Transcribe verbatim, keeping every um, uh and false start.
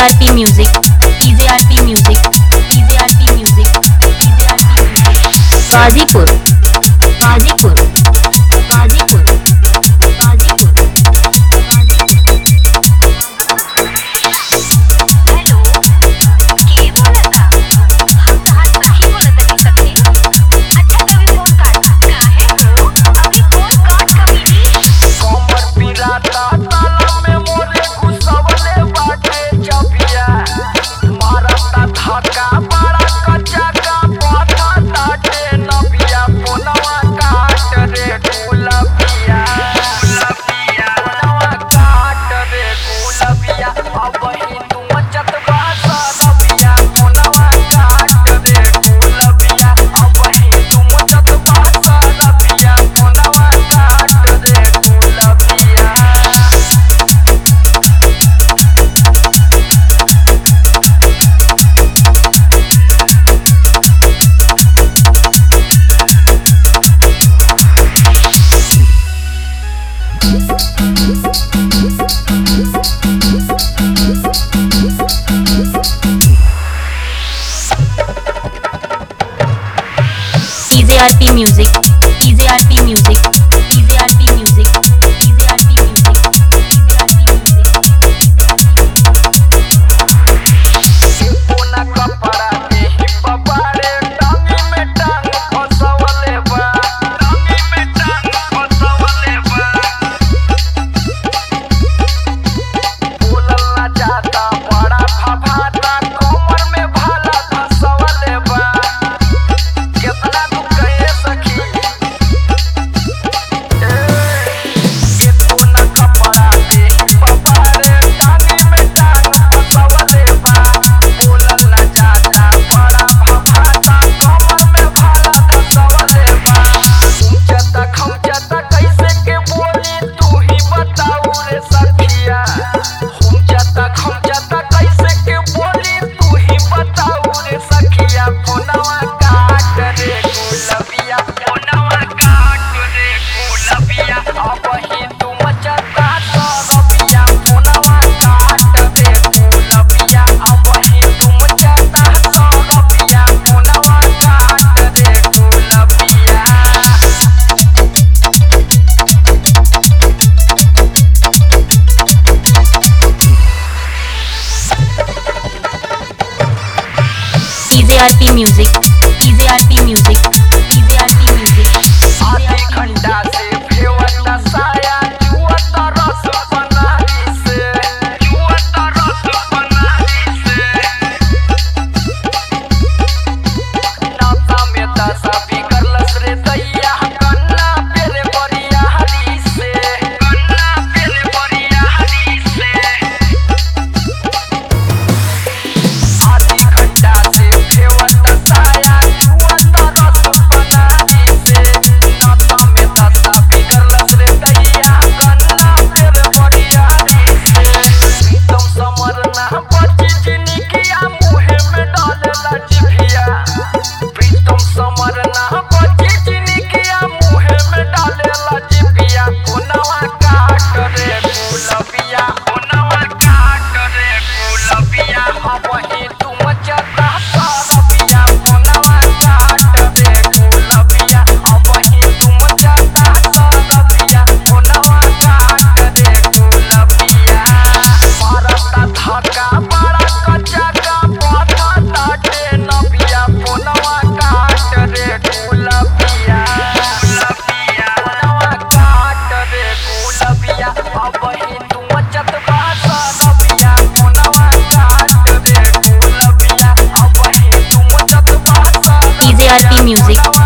R P Music, D J R P Music, D J R P Music, D J R P Music. Gazipur, Gazipur, Gazipur, Gazipur. D J R P Music, D J R P Music, D J R P Music, D J R P Music, D J R P Music. सोना कपड़ा के पपारे टांगी में टांग फसवले बा, टांगी में टांग फसवले बा। बोलल ना जाता बड़ा फफाता कमर में भाला फसवले बा। कितना तू कहे सखी ए के सोना कपड़ा के पपारे टांगी में टांग फसवले बा। बोलल ना जाता बड़ा फफाता कमर में भाला फसवले बा। ऊंचता खौंचता कैसे के बोली तू ही बताऊ रे सखिया। ऊंचता खौंचता कैसे के बोली तू ही बताऊ रे सखिया। फोनवा काट रे गुलबिया, फोनवा काट रे गुलबिया। अब ही तू मचता सरबिया, फोनवा काट रे गुलबिया। अब ही तू मचता सरबिया, फोनवा काट रे गुलबिया। D J R P Music, D J R P Music, D J R P Music. आधी घंटा से भेवता साया जुवता रस बनारी से, जुवता रस बनारी से। नाता में दशा बिगड़लस रे दैया कन्ना पेरे बरिया हरी से, कन्ना पेरे बरिया हरी से। आधी घंटा से भेवता साया जुवता रस बनारी से। नाता में दशा बिगड़लस रे दैया कन्ना पेरे बरिया हरी से। प्रीतम समरना बची जिनकिया मुहे में डालेला जिभिया। प्रीतम समरना बची जिनकिया मुहे में डालेला जिभिया। कोनवा काट रे गुलबिया, कोनवा काट रे गुलबिया। अब ही तू मचता सरबिया, कोनवा काट रे गुलबिया। अब ही तू मचता सरबिया, कोनवा काट रे गुलबिया। मारता धक्का बड़ा कच्चा का पता ताटे नबिया। फोनवा काट रे गुलबिया, गुलबिया। फोनवा काट रे गुलबिया। अब ही तू मचत बा सरबिया, फोनवा काट रे गुलबिया। अब ही तू मचत बा D J R P Music,